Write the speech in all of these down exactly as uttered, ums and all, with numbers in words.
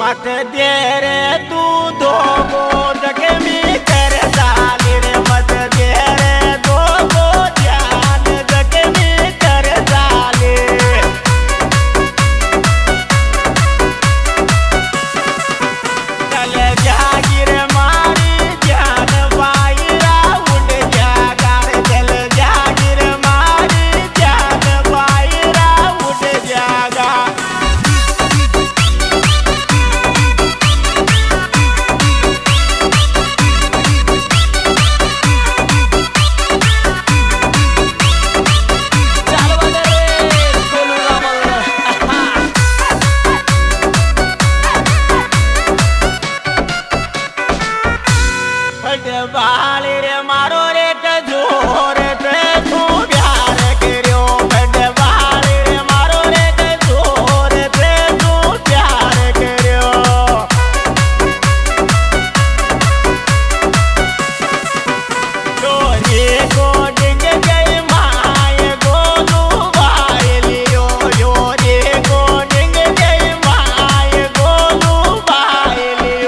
मत दे रे तू दो गो जख्मी कर डाली रे मत दे रे दो गो जान जख्मी कर डाली चल जागिर मारी जान बाईरा उड़ जागा रे चल जागिर मारी जान बाईरा उड़ जागा बाली रे मारो रे जोर पे तू प्यार करियो बड़ बाली रे मारो रे जोर पे तू प्यार करियो चोरी को डिंग गई माए गोलू भाई लियो चोरी को डिंग गई माए गोलू भाई लियो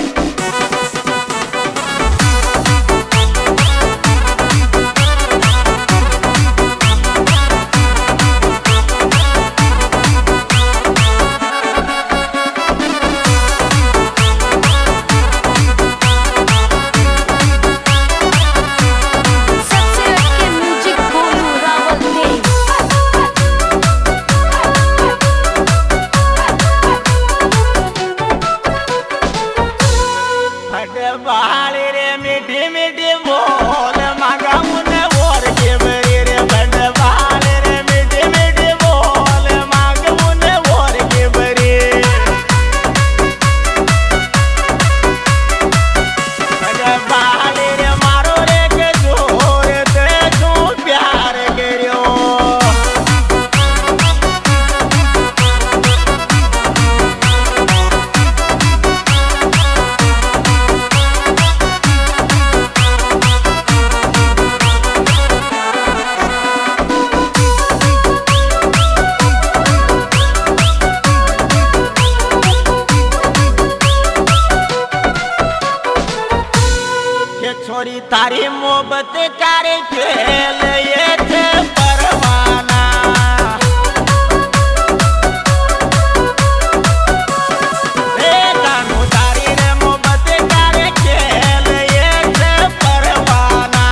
बाली रे मीठी मीठी बोल मांगा मुने और के बरी रे बड़ बाली रे मीठी मीठी बोल मांग मुने और के बरी बड़ बाली रे मारो रे के जोर ते तू प्यार करियो छोरी तारी मोहब्बत करे खेल ये थे परवाना रे कानू तारी रे मोहब्बत करे खेल ये थे परवाना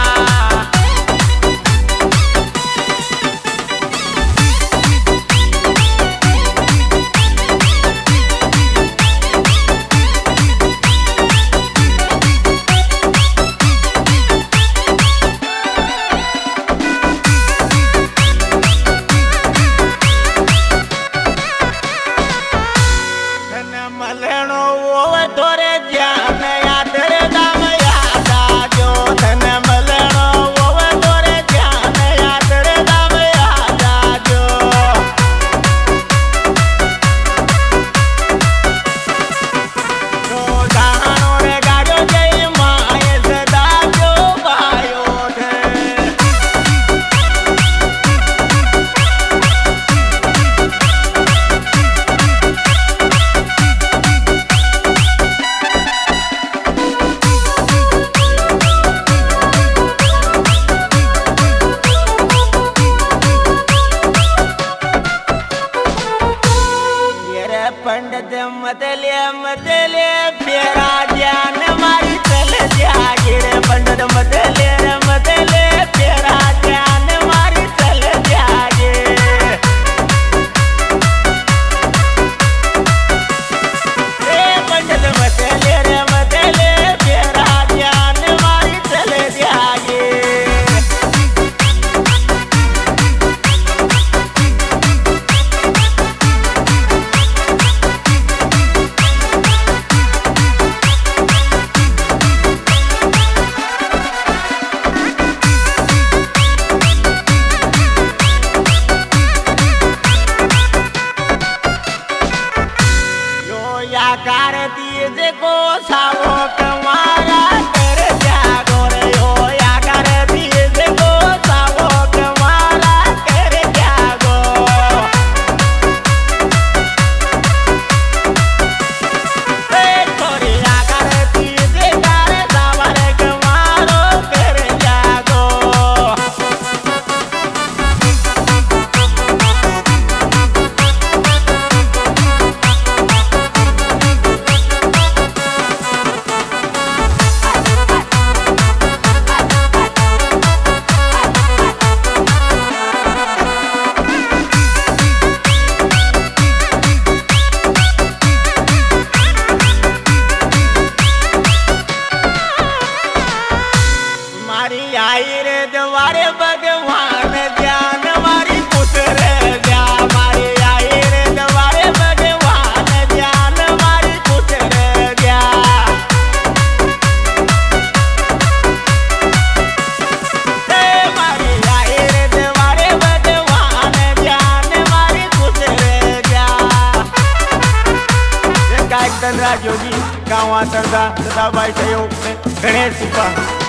मलनो वो तोरे जान याद रे दाम याद आजो धन मलनो वो तोरे जान याद रे दाम याद आजो तो दानो रे गाड़ो जय माए सदा जो भायो थे पंडित मतले मतले फेरा जान मारी चल जागिर पंडित मतले मतले फेरा जान मारी चल जागिर ए पंडित मतले रे मतले फेरा जान मारी चल जागिर कार दीज को सावो कमारा कर जागो रे हो या कर दीज को सावो कमारा कर जागो धनराज योगी गाँव आसरदा सदाबाई सहयोग से गणेश सिपा।